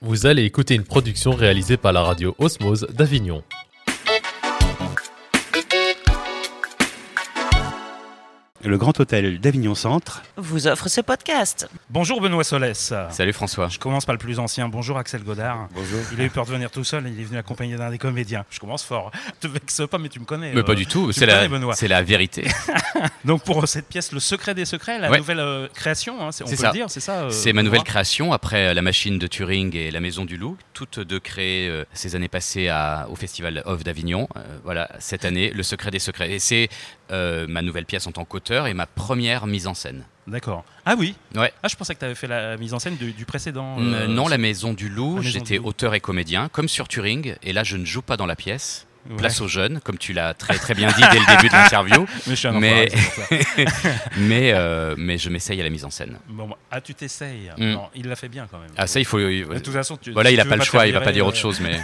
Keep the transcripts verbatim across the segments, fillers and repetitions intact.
Vous allez écouter une production réalisée par la radio Osmose d'Avignon. Le Grand Hôtel d'Avignon Centre vous offre ce podcast. Bonjour Benoît Solès. Salut François. Je commence par le plus ancien. Bonjour Axel Godard. Bonjour. Il a eu peur de venir tout seul et il est venu accompagné d'un des comédiens. Je commence fort. Te vexe pas, mais tu me connais. Mais euh, pas du tout, tu c'est me la, connais, Benoît. c'est la vérité. Donc pour cette pièce, Le Secret des Secrets, la Ouais. nouvelle euh, création, hein, c'est, on C'est peut ça. le dire, c'est ça euh, C'est ma nouvelle Benoît création après euh, La Machine de Turing et La Maison du Loup, toutes deux créées euh, ces années passées à- au Festival Off d'Avignon. Euh, voilà, cette année, Le Secret des Secrets. Et c'est euh, ma nouvelle pièce en tant qu'auteur et ma première mise en scène. D'accord. Ah oui. Ouais. Ah, je pensais que tu avais fait la mise en scène du, du précédent. Euh, euh, non, La Maison du Loup, La Maison j'étais du Loup. auteur et comédien, comme sur Turing. Et là, je ne joue pas dans la pièce. Ouais. Place aux jeunes, comme tu l'as très très bien dit dès le début de l'interview. Mais je suis un Mais, enfoiré, c'est pour ça. mais, euh, mais je m'essaye à la mise en scène. Bon, bah, ah, tu t'essayes. Mm. Non, il l'a fait bien quand même. Ah ça, il faut... De toute façon, tu, Voilà, si il n'a tu pas veux le te choix, faire il va pas virer, dire autre euh, chose, mais...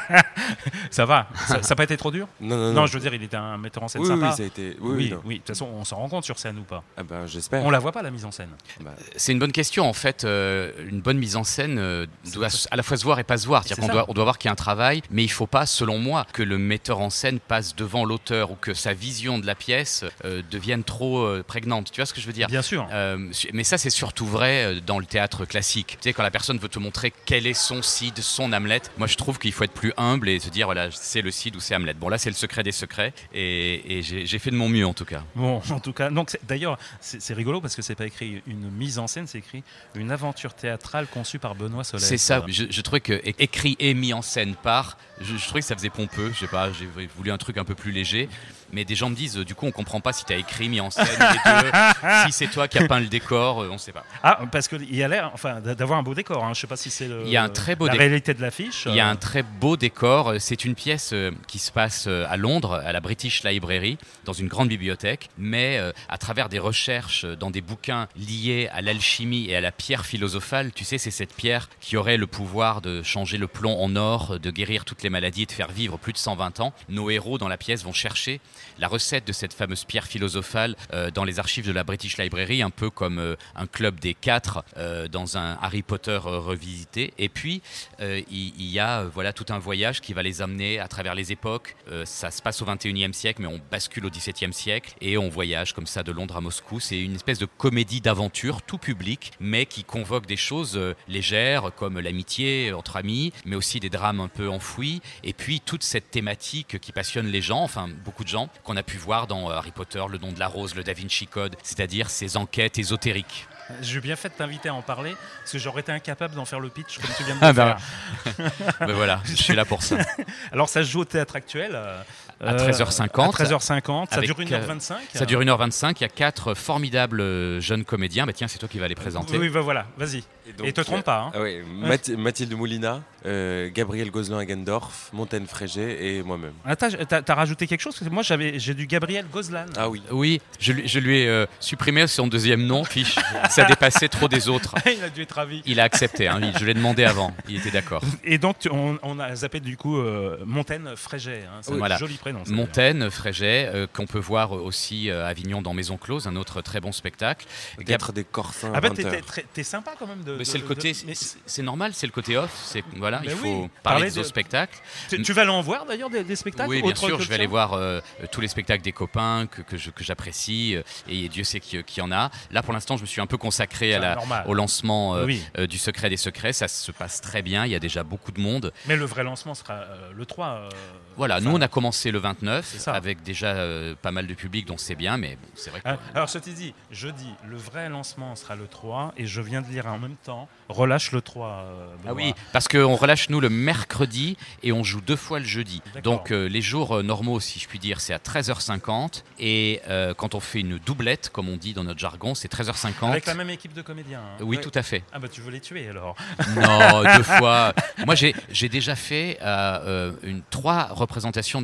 Ça va. Ça n'a pas été trop dur Non, non, non. Non, je veux dire, il était un metteur en scène oui, sympa. oui, ça a été. Oui, oui, Oui, non. oui. De toute façon, on s'en rend compte sur scène ou pas. Ah ben, j'espère. On la voit pas, la mise en scène. Bah, C'est une bonne question. En fait, euh, une bonne mise en scène euh, doit à la fois se voir et pas se voir. C'est-à-dire C'est qu'on ça. doit, on doit voir qu'il y a un travail, mais il ne faut pas, selon moi, que le metteur en scène passe devant l'auteur ou que sa vision de la pièce euh, devienne trop euh, prégnante. Tu vois ce que je veux dire ? Bien sûr. Euh, su- mais ça, c'est surtout vrai euh, dans le théâtre classique. Tu sais, quand la personne veut te montrer quel est son Cid, son Hamlet, moi je trouve qu'il faut être plus humble et se dire, voilà, c'est le Cid ou c'est Hamlet. Bon, là, c'est le secret des secrets et, et j'ai, j'ai fait de mon mieux en tout cas. Bon, en tout cas, donc c'est- d'ailleurs, c'est c'est rigolo parce que c'est pas écrit une mise en scène, c'est écrit une aventure théâtrale conçue par Benoît Solès. C'est ça, je, je trouvais que é- écrit et mis en scène par, je, je trouvais que ça faisait pompeux, je sais pas, j'ai voulu un truc un peu plus léger, mais des gens me disent, euh, du coup on comprend pas si t'as écrit, mis en scène les deux, si c'est toi qui as peint le décor, euh, on sait pas. Ah, parce qu'il y a l'air, enfin, d'a- d'avoir un beau décor. Hein. Je sais pas si c'est le, Il y a un très beau la décor. réalité de l'affiche. Il y a euh, un très beau décor, euh, c'est une pièce euh, qui se passe euh, à Londres, à la British Library, dans une grande bibliothèque, mais euh, à travers des recherches euh, dans des bouquins liés à l'alchimie et à la pierre philosophale, tu sais, c'est cette pierre qui aurait le pouvoir de changer le plomb en or, de guérir toutes les maladies et de faire vivre plus de cent vingt ans. Nos héros dans la pièce vont chercher la recette de cette fameuse pierre philosophale euh, dans les archives de la British Library, un peu comme euh, un club des quatre euh, dans un Harry Potter euh, revisité. Et puis, euh, il, il y a euh, voilà, tout un voyage qui va les amener à travers les époques. Euh, ça se passe au vingt et unième siècle, mais on bascule au dix-septième siècle et on voyage comme ça de Londres à Moscou. C'est une espèce de comédie d'aventure, tout public, mais qui convoque des choses euh, légères comme l'amitié entre amis, mais aussi des drames un peu enfouis. Et puis toute cette thématique qui passionne les gens, enfin beaucoup de gens, qu'on a pu voir dans euh, Harry Potter, Le Don de la Rose, le Da Vinci Code, c'est-à-dire ces enquêtes ésotériques. J'ai bien fait de t'inviter à en parler parce que j'aurais été incapable d'en faire le pitch comme tu viens de Ah le bah. faire. Ben voilà, je suis là pour ça. Alors ça se joue au théâtre actuel. euh, À treize heures cinquante. À treize heures cinquante. Ça Avec, dure une heure vingt-cinq. Ça dure une heure vingt-cinq, il y a quatre formidables euh, jeunes comédiens. Bah tiens, c'est toi qui vas les présenter. Oui, bah voilà, vas-y. donc, Et te trompe pas. Hein. Ah oui, Math- Mathilde Moulina, euh, Gabriel Gozlan-Hagendorf, Montaigne Frégé et moi-même. Ah, t'as, t'as- t'as rajouté quelque chose parce que moi j'avais, j'ai du Gabriel Gozlan. Ah oui. Oui, je, lui- je lui ai euh, supprimé son deuxième nom, fiche. Ça dépassait trop des autres. Il a dû être ravi. Il a accepté, hein, il- je l'ai demandé avant, il était d'accord. Et donc tu- on, on a zappé du coup euh, Montaigne Frégé. Hein, c'est Oui. un Voilà. joli prénom. ça, Montaigne, Frégé, euh, qu'on peut voir aussi euh, à Avignon dans Maison Close, un autre très bon spectacle. Le Gab- Théâtre des Corsins. Ah bah vingt t'es, heures. t'es, très- t'es sympa quand même de. Mais de- c'est le de- côté, mais c'est c'est normal, c'est le côté off. C'est voilà, Mais il faut oui, parler parler des autres de- spectacles. tu, tu vas aller en voir d'ailleurs des, des spectacles. Oui, bien autres sûr, que je le vais aller tien voir euh, tous les spectacles des copains que, que je- que j'apprécie euh, et Dieu sait qu'il qu'il y en a. Là, pour l'instant, je me suis un peu consacré à C'est la, normal. au lancement euh, Oui. euh, du Secret des Secrets. Ça se passe très bien, il y a déjà beaucoup de monde. Mais le vrai lancement sera euh, le trois. euh, Voilà, enfin, nous on a commencé le vingt-neuf C'est ça. avec déjà euh, pas mal de public, donc c'est bien, mais bon, c'est vrai que... hein, alors, je te dis, jeudi, le vrai lancement sera le trois, et je viens de lire en même temps Relâche le trois. euh, Ah Benoît. oui, parce qu'on relâche nous le mercredi et on joue deux fois le jeudi. D'accord. Donc euh, les jours euh, normaux, si je puis dire, c'est à treize heures cinquante. Et euh, quand on fait une doublette, comme on dit dans notre jargon, c'est treize heures cinquante. Avec la même équipe de comédiens. hein. Oui, Ouais. tout à fait. Ah bah tu veux les tuer alors. Non, deux fois. Moi, j'ai j'ai déjà fait euh, euh, une, trois représentations de La Machine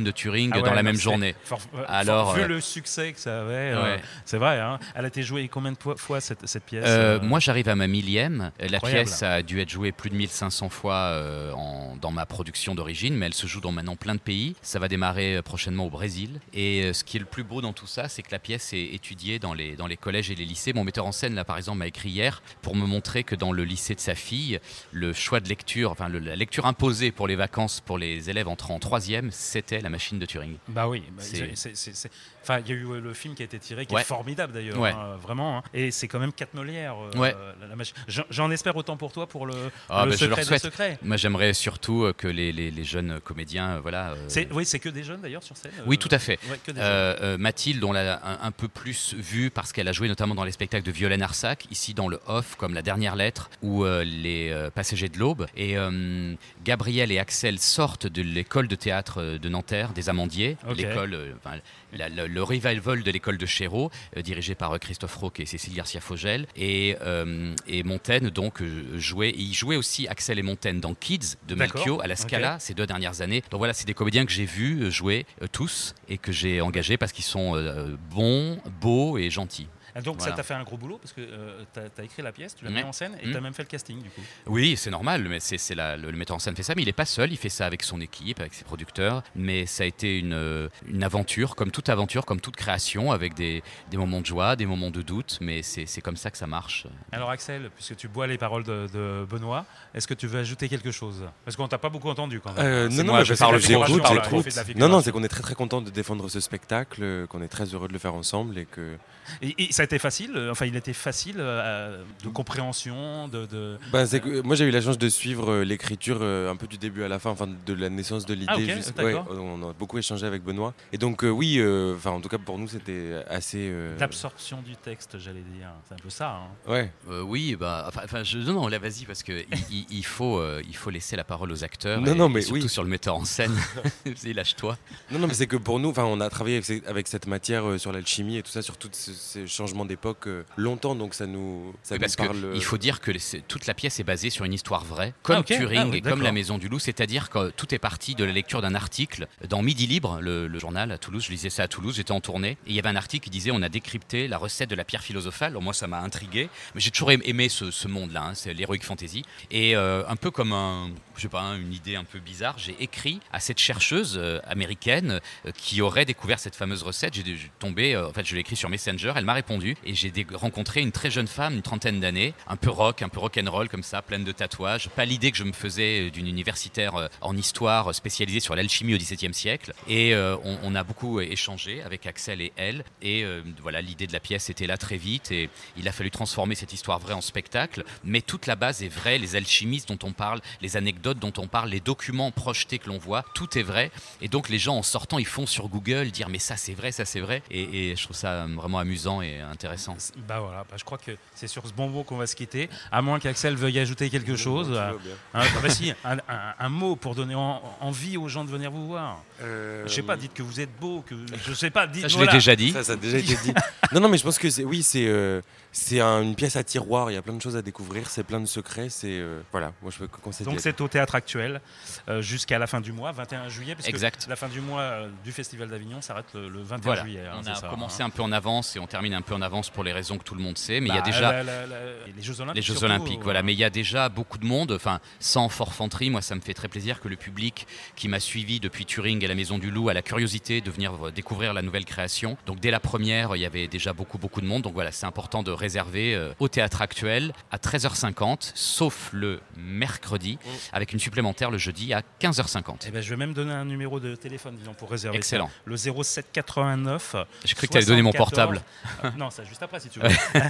machine de Turing Ah ouais, dans la non, même c'est- journée. For- euh, Alors, for- vu euh, le succès que ça avait, euh, Ouais. c'est vrai. Hein. Elle a été jouée combien de po- fois cette, cette pièce Euh, euh, moi, j'arrive à ma millième. La Incroyable. pièce a dû être jouée plus de mille cinq cents fois euh, en- dans ma production d'origine, mais elle se joue dans maintenant plein de pays. Ça va démarrer euh, prochainement au Brésil. Et euh, ce qui est le plus beau dans tout ça, c'est que la pièce est étudiée dans les, dans les collèges et les lycées. Mon metteur en scène, là, par exemple, m'a écrit hier pour me montrer que dans le lycée de sa fille, le choix de lecture, enfin le- la lecture imposée pour les vacances pour les élèves entrant en troisième, c'était la machine de Turing. Bah oui, bah, C'est- c'est- c'est- c'est- enfin il y a eu euh, le film qui a été tiré, qui Ouais. est formidable d'ailleurs, Ouais. hein, vraiment. Hein. Et c'est quand même quatre Molières. euh, Ouais. la, la machine. J'en, j'en espère autant pour toi pour le, Ah, le bah, je leur secret des souhaite. secrets. Moi, j'aimerais surtout euh, que les, les- les jeunes comédiens, euh, voilà. euh, C'est, oui, c'est que des jeunes d'ailleurs sur scène. Oui, euh, tout à fait. ouais, que des jeunes. Euh, euh, Mathilde, on l'a un, un peu plus vue parce qu'elle a joué notamment dans les spectacles de Violaine Arsac, ici dans le Off, comme La Dernière Lettre ou euh, Les euh, Passagers de l'Aube. Et euh, Gabriel et Axel sortent de l'école de théâtre euh, de Nanterre, des Amandiers, Ok. l'école, euh, enfin, la- le, le revival de l'école de Chéreau, euh, dirigé par euh, Christophe Roque et Cécile Garcia-Fogel. Et, euh, et Montaigne, donc, euh, jouait. Et il jouait aussi Axel et Montaigne dans Kids de D'accord. Melchior à la Scala ces deux dernières années. Donc voilà, c'est des comédiens que j'ai vus euh, jouer euh, tous et que j'ai engagés parce qu'ils sont euh, bons, beaux et gentils. Ah, donc voilà. ça t'a fait un gros boulot parce que euh, t'as, t'as écrit la pièce, tu l'as Ouais. mis en scène et Mm. t'as même fait le casting du coup. Oui, c'est normal, mais c'est, c'est la- le, le metteur en scène fait ça, mais il n'est pas seul, il fait ça avec son équipe, avec ses producteurs. Mais ça a été une, euh, une aventure, comme toute aventure, comme toute création, avec des, des moments de joie, des moments de doute, mais c'est, c'est comme ça que ça marche. Alors Axel, puisque tu bois les paroles de, de Benoît, est-ce que tu veux ajouter quelque chose? Parce qu'on t'a pas beaucoup entendu quand même. Euh, C'est non, non, moi, mais je parce parle que trop, j'écoute, je parle j'écoute. trop. Il fait de la Non, figuration. non, c'est qu'on est très très content de défendre ce spectacle, euh, qu'on est très heureux de le faire ensemble et que. Et, et ça a été facile, euh, enfin il était facile euh, de compréhension, de... de- Ben, c'est que, moi j'ai eu la chance de suivre euh, l'écriture euh, un peu du début à la fin, enfin de la naissance de l'idée. Ah, ok, jusqu'- d'accord. ouais, on a beaucoup échangé avec Benoît. Et donc euh, oui, euh, enfin en tout cas pour nous c'était assez. euh, D'absorption du texte, j'allais dire. C'est un peu ça. Hein. Ouais. Euh, oui, bah, enfin, enfin, je, non, non, là, vas-y, parce que il, il- il faut, euh, il faut laisser la parole aux acteurs. Non, et, non, mais et surtout oui. sur le metteur en scène. Vas-y, lâche-toi. Non, non, mais c'est que pour nous, enfin, on a travaillé avec, ces- avec cette matière euh, sur l'alchimie et tout ça, sur tous ces, ces changements d'époque euh, longtemps, donc ça nous, ça Oui, nous parce que parle. euh, il faut dire que c'est- toute la pièce est basée sur une histoire vraie, comme Ah, ok. Turing Ah, oui, et comme d'accord. La Maison du Loup, c'est-à-dire que tout est parti de la lecture d'un article dans Midi Libre, le, le journal à Toulouse. Je lisais ça à Toulouse, j'étais en tournée, et il y avait un article qui disait on a décrypté la recette de la pierre philosophale. Alors moi, ça m'a intrigué, mais j'ai toujours aimé- aimé ce, ce monde-là, hein, c'est l'heroic fantasy, et euh, un peu comme un, je sais pas, hein, une idée un peu bizarre, j'ai écrit à cette chercheuse euh, américaine euh, qui aurait découvert cette fameuse recette. J'ai j'ai tombé, euh, en fait, je l'ai écrit sur Messenger, elle m'a répondu, et j'ai dé- rencontré une très jeune femme, une trentaine d'années, un peu rock, un peu rock'n'roll comme ça, pleine de tatouages. Pas l'idée que je me faisais d'une universitaire euh, en histoire euh, spécialisée sur l'alchimie au XVIIe siècle. Et euh, on, on a beaucoup échangé avec Axel et elle. Et euh, voilà, l'idée de la pièce était là très vite, et il a fallu transformer cette histoire vraie en spectacle. Mais toute la base est vraie, les alchimistes dont on parle, les anecdotes dont on parle, les documents projetés que l'on voit, tout est vrai. Et donc les gens en sortant, ils font sur Google dire mais ça c'est vrai, ça c'est vrai. Et, et je trouve ça vraiment amusant et intéressant. Bah voilà, bah, je crois que c'est sur ce bon mot qu'on va se quitter, à moins qu'Axel veuille ajouter quelque chose. tout va Euh, bien. hein, bah, si, un, un- un mot pour donner en- envie aux gens de venir vous voir. Euh, Je sais pas, dites que vous êtes beau, que je sais pas, dites Ça je voilà. l'ai déjà dit. Ça, ça a déjà été dit. Non, non, mais je pense que c'est, oui, c'est, euh, c'est un- une pièce à tiroir. Il y a plein de choses à découvrir. C'est plein de secrets. C'est euh, voilà. Moi, je peux conseiller. Donc c'est au Théâtre Actuel euh, jusqu'à la fin du mois, vingt et un juillet, parce Exact. que la fin du mois euh, du Festival d'Avignon s'arrête le, le vingt et un Voilà, juillet. hein, on c'est a ça, commencé hein. un peu en avance et on termine un peu en avance pour les raisons que tout le monde sait. Mais il y Bah, a déjà la- la- la- les Jeux Olympiques. les Jeux surtout, Olympiques, euh, voilà. Mais il y a déjà beaucoup de monde, enfin, sans forfanterie. Moi, ça me fait très plaisir que le public qui m'a suivi depuis Turing et la Maison du Loup a la curiosité de venir euh, découvrir la nouvelle création. Donc, dès la première, il y avait déjà beaucoup, beaucoup de monde. Donc, voilà, c'est important de réserver euh, au Théâtre Actuel à treize heures cinquante, sauf le mercredi, Mm. avec une supplémentaire le jeudi à quinze heures cinquante. Eh ben, je vais même donner un numéro de téléphone disons, pour réserver. Excellent. ça. Le zéro sept quatre-vingt-neuf. J'ai cru que tu allais donner mon soixante-quatorze. portable. Euh, non, ça juste après si tu veux.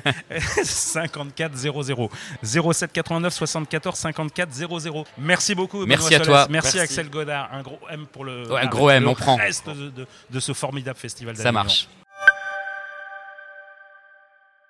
cinquante-quatre zéro zéro. zéro sept quatre-vingt-neuf soixante-quatorze cinquante-quatre zéro zéro. Merci beaucoup. Merci Benoît à Solès. toi. Merci, Merci. Axel Godard. Un gros M pour le, Ouais, un gros M, le on prend. reste de, de- de ce formidable festival Ça d'Avignon. marche.